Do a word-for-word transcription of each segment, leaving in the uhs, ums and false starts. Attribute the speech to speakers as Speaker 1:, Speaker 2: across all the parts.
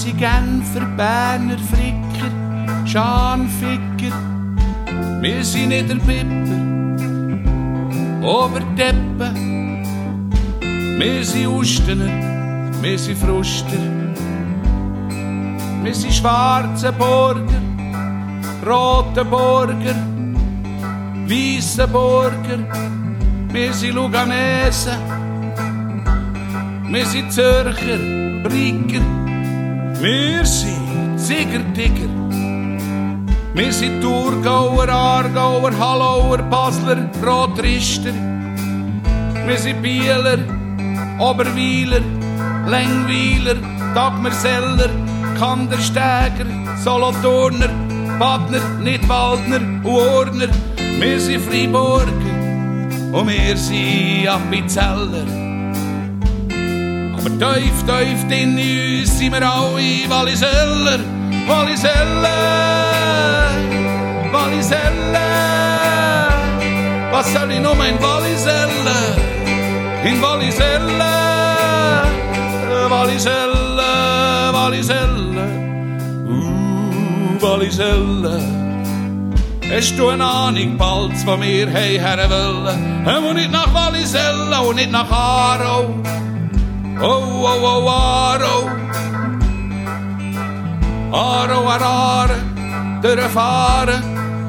Speaker 1: sind Genfer, Berner, Fricker, Schanficker. Wir sind Niederbipper, Oberdeppen. Wir sind Ustener, wir sind Fruster. Wir sind schwarze Burger, rote Burger, weisse Burger. Wir sind Luganesen, wir sind Zürcher, Bricker. Wir sind Ziegertigger. Wir sind Thurgauer, Aargauer, Hallauer, Basler, Rotrister. Wir sind Bieler, Oberweiler, Längweiler, Dagmerseller, Kandersteiger, Solothurner, Badner, Nidwaldner und Urner. Wir sind Freiburger und wir sind Appenzeller. Aber tief, tief in uns sind wir alle Walliseller, Walliseller, Walliseller. Was soll ich nur in Walliseller, in Walliseller, Walliseller, Walliseller, uh, Walliseller. Hast du eine Ahnung, bald, wo wir her wollen? Und nicht nach Wallisella und nicht nach Aarau. Oh, oh, oh, Aarau. Aarau, Aarau, durchfahren.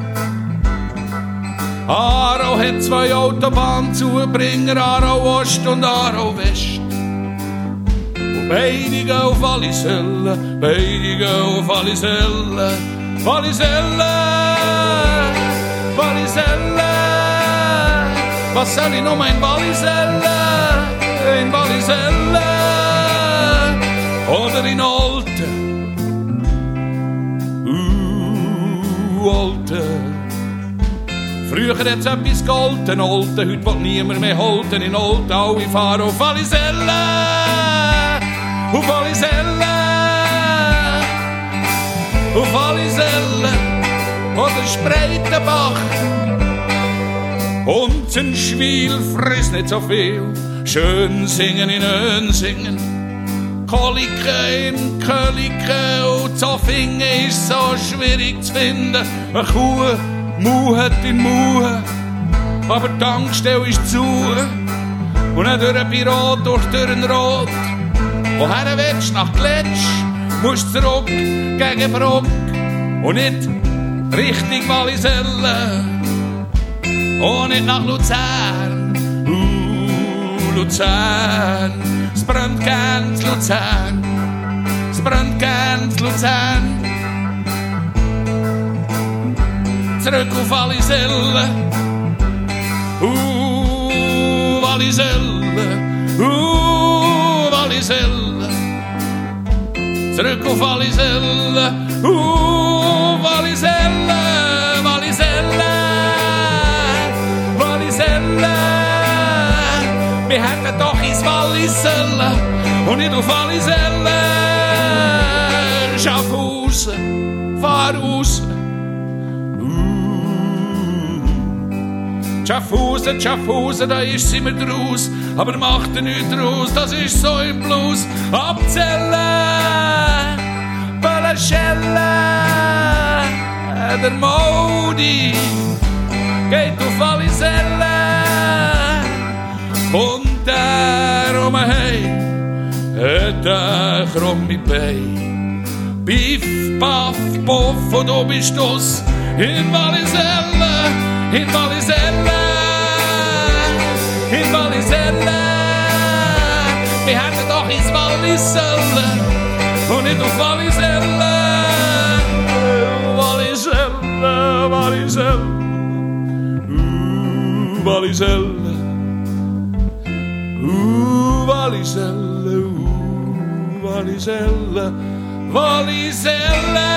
Speaker 1: Aarau hat zwei Autobahnzubringer, Aarau Ost und Aarau West. Und beide gehen auf Wallisella, beide gehen auf Wallisella. Wallisella, Wallisella, was soll ich nur in Wallisella, in Wallisella oder in Olten, uh, Olten. Früher hat es etwas geholfen, Olten, heute will niemand mehr holten in Olten, alle fahren auf Wallisella, auf Wallisella. Auf Wallisella oder Spreitenbach. Und ein Schwiel frisst nicht so viel. Schön singen in Önsingen. Kolike in Kölike und Zoffingen ist so schwierig zu finden. Eine Kuh muhet in Muhe, aber die Tankstelle ist zu. Und nicht durch ein Büro, durch den Rot. Woher willst du? Nach Gletsch? Musst zurück gegen Bruck und nicht Richtung Wallisella und nicht nach Luzern. Uh, Luzern, es brennt ganz Luzern, es brennt ganz Luzern. Zurück auf Wallisella, uh, Wallisella, uh, Wallisella. Zurück auf Wallisella, uh, Wallisella, Wallisella, Wallisella. Wir hätten doch ins Wallisella und nicht auf Wallisella. Schaffhausen, fahr raus. Uh. Schaffhausen, Schaffhausen, da ist sie mir draus. Aber macht er nichts draus, das ist so im Blues. Abzählen, Böllenschellen, der Modi geht auf Wallisella. Und der um heim hat er krumme Bein. Biff, Baff, Puff und du bist duss in Wallisella, in Wallisella, in Wallisella. Wir hätten doch ins Wallisella und nicht auf Wallisella. Wallisella, Wallisella, uh, Wallisella, uh, Wallisella, uh, Wallisella, Wallisella.